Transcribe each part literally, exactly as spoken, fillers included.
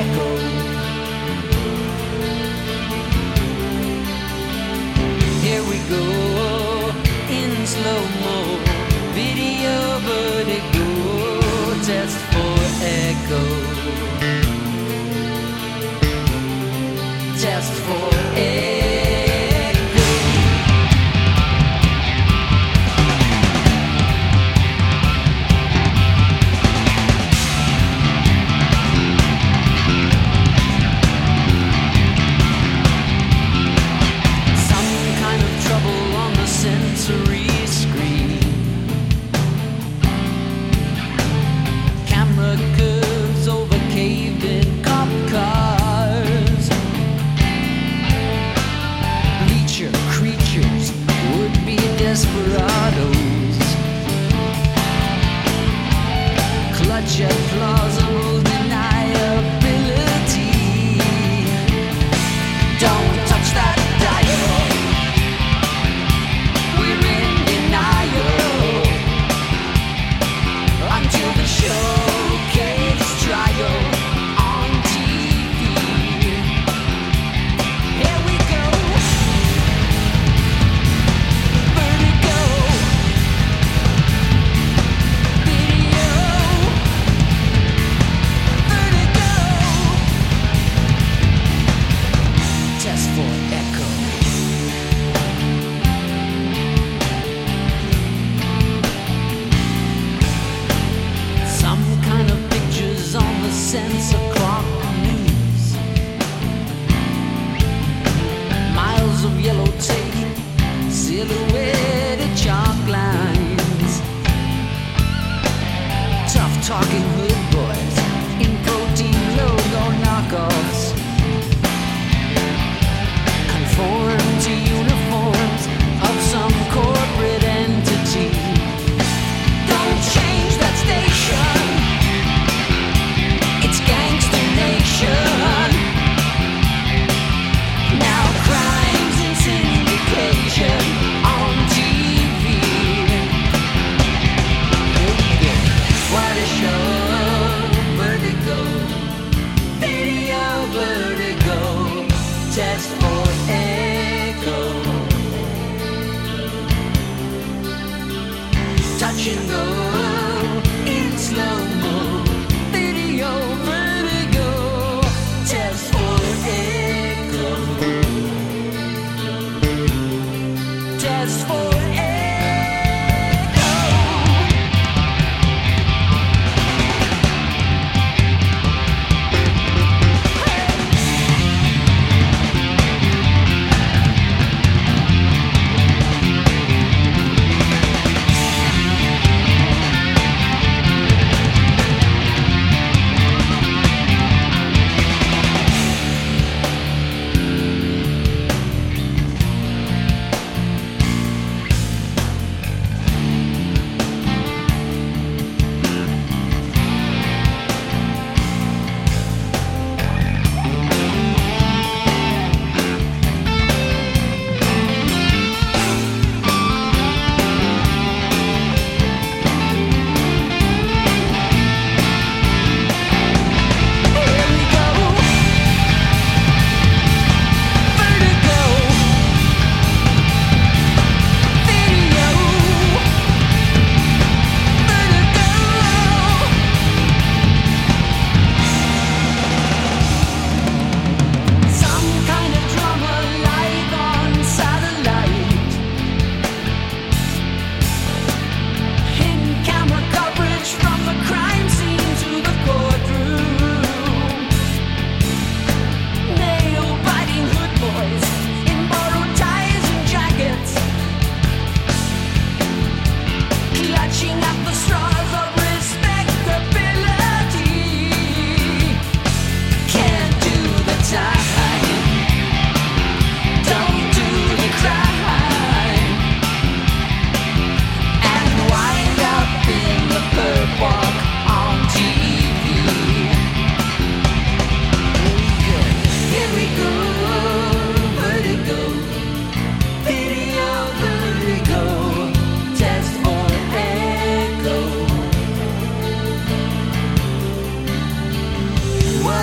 echo. Here we go in slow-mo, video vertigo, test for echo. Test for echo. Sensory screen, camera curves over caved-in cop cars, bleacher creatures, would-be desperados, clutch at plausible deniability. Don't touch that dial. Until the showcase trial on T V. Here we go. Vertigo. Video. Vertigo. Test for echo. On the sensor clock news, miles of yellow tape, silhouetted chalk lines, tough talking hood boys in protein logo knockoffs, conform to uniforms of some corporate entity. Don't change that station. Gangster Nation. Now crimes and syndication on T V. What a show.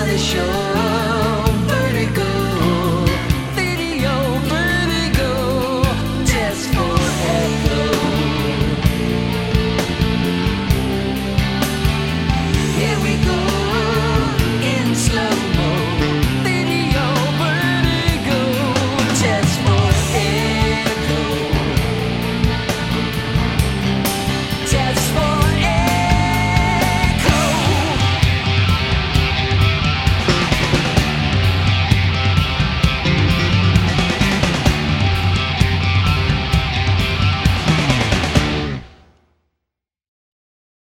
the shore.